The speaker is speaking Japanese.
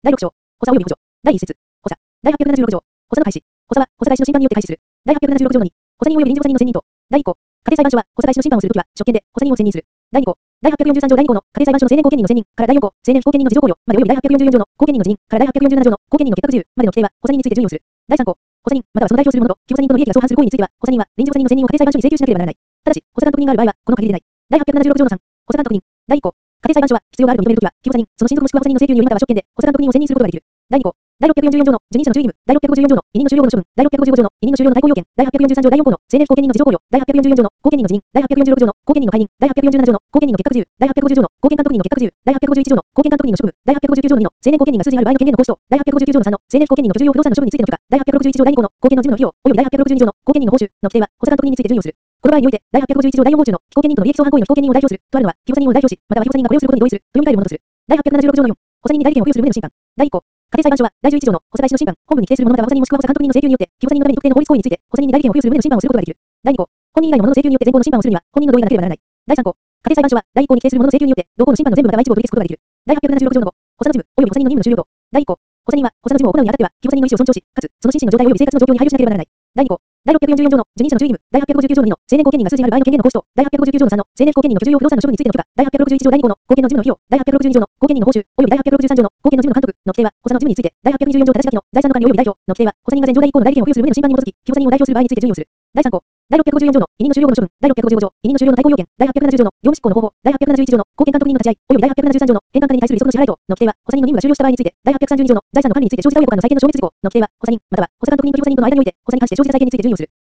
第6章、補佐及び補助。第1節、補佐。第876条、補佐の開始。補佐は、補佐大使の審判によって開始する。第876条の2、補佐人及び臨時補佐人の選任と。第1項、家庭裁判所は、補佐大使の審判をするときは、職権で、補佐人を選任する。第2項、第843条第2項の家庭裁判所の成年後見人の選任から第4項、成年非公見人の自動考慮まで及び第844条の公見人の辞任から第847条の公見人の結託自由までの規定は、補佐人について準用する。第3項、補佐人、またはその代表する者と、被補佐人との利益が相反する行為については、補佐人は、臨時補佐人の選任を家庭裁判所に請求しなければならない。ただし、補佐監督人がある場合は、この限りでない。第876条の3、補佐監督人。第1項、家庭裁判所は、必要があると認めるときは、被補佐人、その親族もしくは補佐人の請求によりまたは職権で、補佐監督人を選任することができる。第2項、第644条の受任者の注意義務、第654条の委任の終了後の処分、第655条の委任の終了の代行要件、第843条第4項の成年非公見人の自動考慮、第844条の公見人の辞任、第846条の公見人の解任、第847条の公見人の結託自由、第850条の公見監督人の結託自由、第851条の公見監督人の職務、第859条の2の成年公見人が数字がある場合の権限の行使と、第859条の3の成年非公見人の居住用不動産の処分についての許可、第861条第2項の公見の事務の費用、及び第862条の公見人の報酬の規定は、補佐監督人について準用する。この場合において、第851条第4項中の非公見人との利益相反行為の非公見人を代表するとあるのは、被補佐人を代表し、または被補佐人がこれをすることに同意すると読み替えるものとする。第876条の4、補佐人に代理権を付与する旨の審判。第1項、家庭裁判所は第11条の補佐大使の審判、本文に規定するものまたは補佐人もしくは補佐監督人の請求によって、被補佐人のために特定の法律行為について、補佐人に代理権を付与する旨の審判をすることができる。第2項、本人以外の者の請求によって前項の審判をするには、本人の同意がなければならない。第3項、家庭裁判所は第1項に規定する者の請求によって、同項の審判の全部または一部を取り消すことができる。第876条の5、補佐の事務及び補佐人の任務の終了と。第1項、補佐人は補佐の事務を行うにあたっては、被補佐人の意思を尊重し、かつその心身の状態及び生活の状況に配慮しなければならない。第2項、第644条の受任者の注意義務、第859条の2の成年後見人が数字にある場合の権限の行使と、第859条の3の成年後見人の居住用不動産の処分についての許可、第861条第2項の公見の事務の費用、第862条の公見人の報酬、及び第863条の公見の事務の監督の規定は、補佐の事務について、第824条正し書きの財産の管理及び代表の規定は、補佐人が前条第1項の代理権を付与する旨の審判に基づき、被補佐人を代表する場合について準用する。第3項、第654条の委任の終了後の処分、第655条、委任の終了の代行要件、第870条の業務執行の方法、第871条の公見監督人の立ち会い、及び第873条の返還金に対する利息の支払い等の規定は、補佐人の任務が終了した場合について、第832条の財産の管理について生じた及び他の債権の消滅事項の規定は、補佐人、または補佐監督人と被補佐人との間において、補佐に関して生じた債権について準用する。